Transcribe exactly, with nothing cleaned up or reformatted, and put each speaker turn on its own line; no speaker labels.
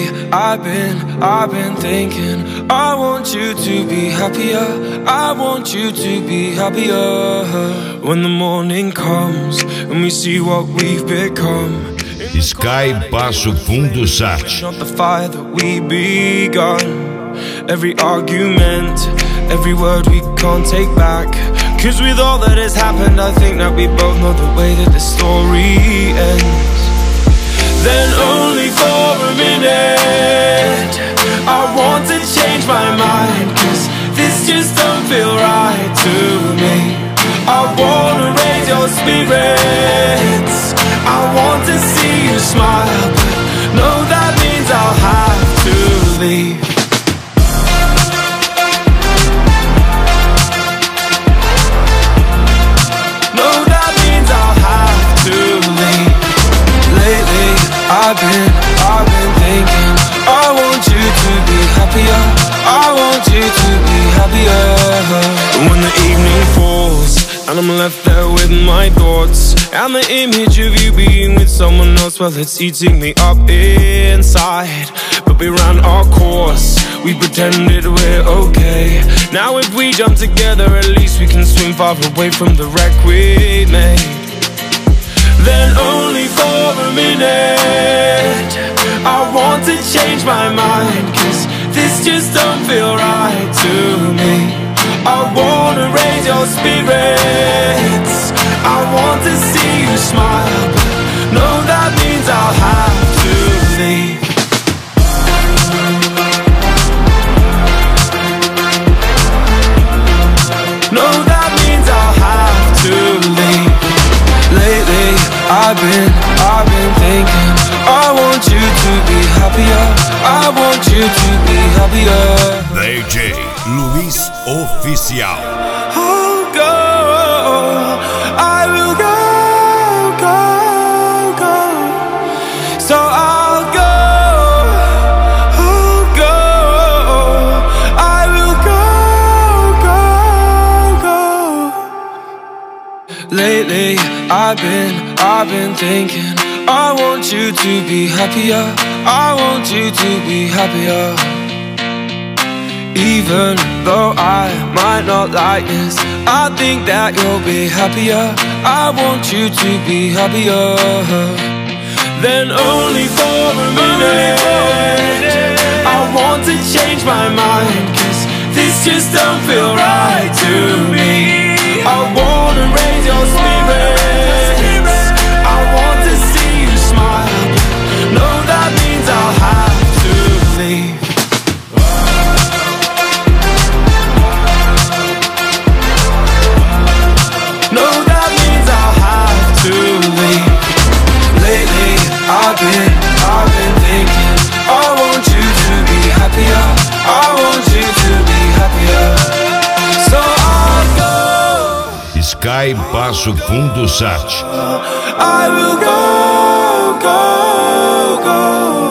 Lately, I've been, I've been thinking, I want you to be happier, I want you to be happier. When the morning comes and we see what we've become.
Sky Passo Fundo Sat.
Not the fire that we begun. Every argument, every word we can't take back. Cause with all that has happened, I think that we both know the way that the story ends. Then only for a minute I want to change my mind, cause this just don't feel right to me. I wanna raise your spirits, I want to see you smile, but no, that means I'll have to leave. No, that means I'll have to leave. Lately, I've been, I've been thinking, I want you to be happier, I want you to be happier. And when the evening falls and I'm left there with my thoughts, and the image of you being with someone else, well, it's eating me up inside. But we ran our course, we pretended we're okay. Now if we jump together, at least we can swim far away from the wreck we made. Then only for a minute I want to change my mind, cause this just don't feel right to me. I wanna raise your spirits, I want to see you smile, but no, that means I'll have to leave. No, that means I'll have to leave. Lately, I've been, I've been thinking, I want you to be happier, I want you to be happier.
D J Luiz Oficial.
I'll go, I will go, go, go. So I'll go, I'll go, I will go, go, go. Lately, I've been, I've been thinking, I want you to be happier, I want you to be happier. Even though I might not like this, I think that you'll be happier, I want you to be happier. Then only for a minute I want to change my mind, cause this just don't feel right to me. I wanna raise your spirits, I want to see you smile, no, that means I'll have to leave. No, that means I'll have to leave. Lately, I've been, I've been thinking, I want you to be happier, I want you to be happier. So I'll go,
Sky Passo Fundo Sat.
I will go, go, go.